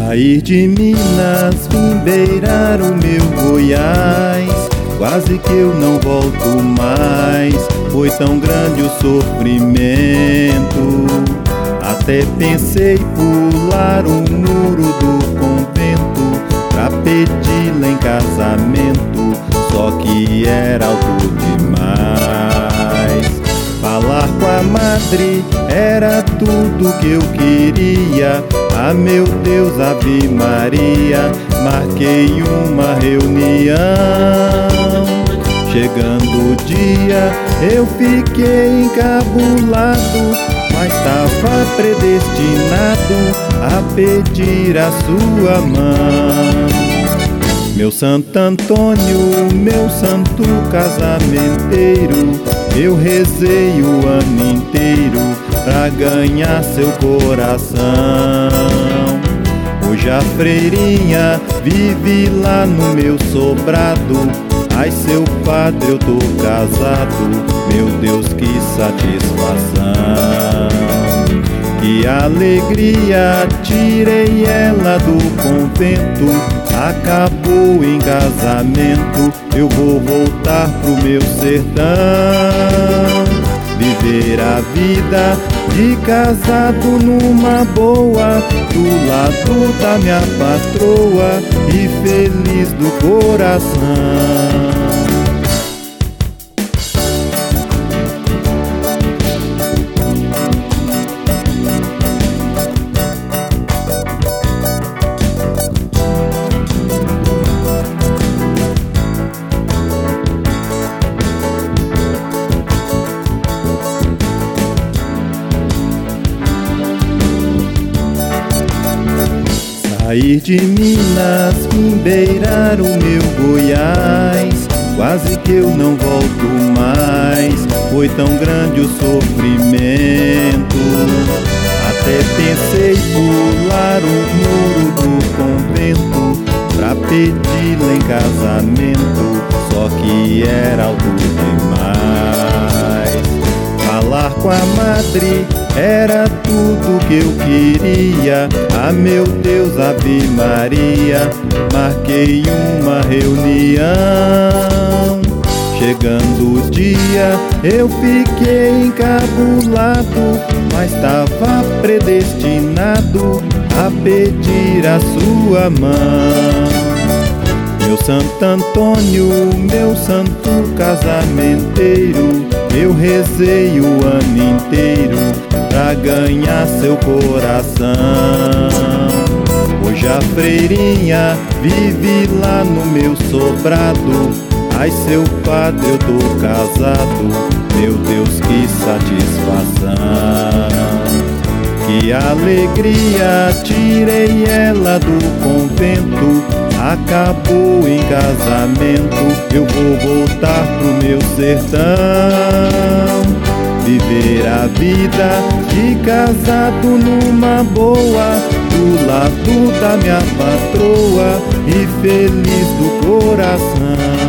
Sair de Minas, vim beirar o meu Goiás. Quase que eu não volto mais, foi tão grande o sofrimento. Até pensei pular o muro do convento pra pedi-la em casamento, só que era alto demais. Falar com a madre era tudo que eu queria. Ah, meu Deus, Ave Maria, marquei uma reunião. Chegando o dia, eu fiquei encabulado, mas estava predestinado a pedir a sua mão. Meu Santo Antônio, meu santo casamenteiro, eu rezei o ano inteiro pra ganhar seu coração. Hoje a freirinha vive lá no meu sobrado. Ai, seu padre, eu tô casado, meu Deus, que satisfação. Que alegria, tirei ela do convento, acabou em casamento, eu vou voltar pro meu sertão. Viver a vida de casado numa boa, do lado da minha patroa e feliz do coração. Sair de Minas, vim beirar o meu Goiás. Quase que eu não volto mais, foi tão grande o sofrimento. Até pensei pular o muro do convento pra pedi-la em casamento, só que era alto demais. Falar com a madre era tudo que eu queria. Ah, meu Deus, Ave Maria, marquei uma reunião. Chegando o dia, eu fiquei encabulado, mas estava predestinado a pedir a sua mão. Meu Santo Antônio, meu santo casamenteiro, eu rezei o ano inteiro pra ganhar seu coração. Hoje a freirinha vive lá no meu sobrado. Ai, seu padre, eu tô casado, meu Deus, que satisfação. Que alegria, tirei ela do convento, acabou em casamento, eu vou voltar pro meu sertão. Viver a vida de casado numa boa, do lado da minha patroa e feliz do coração.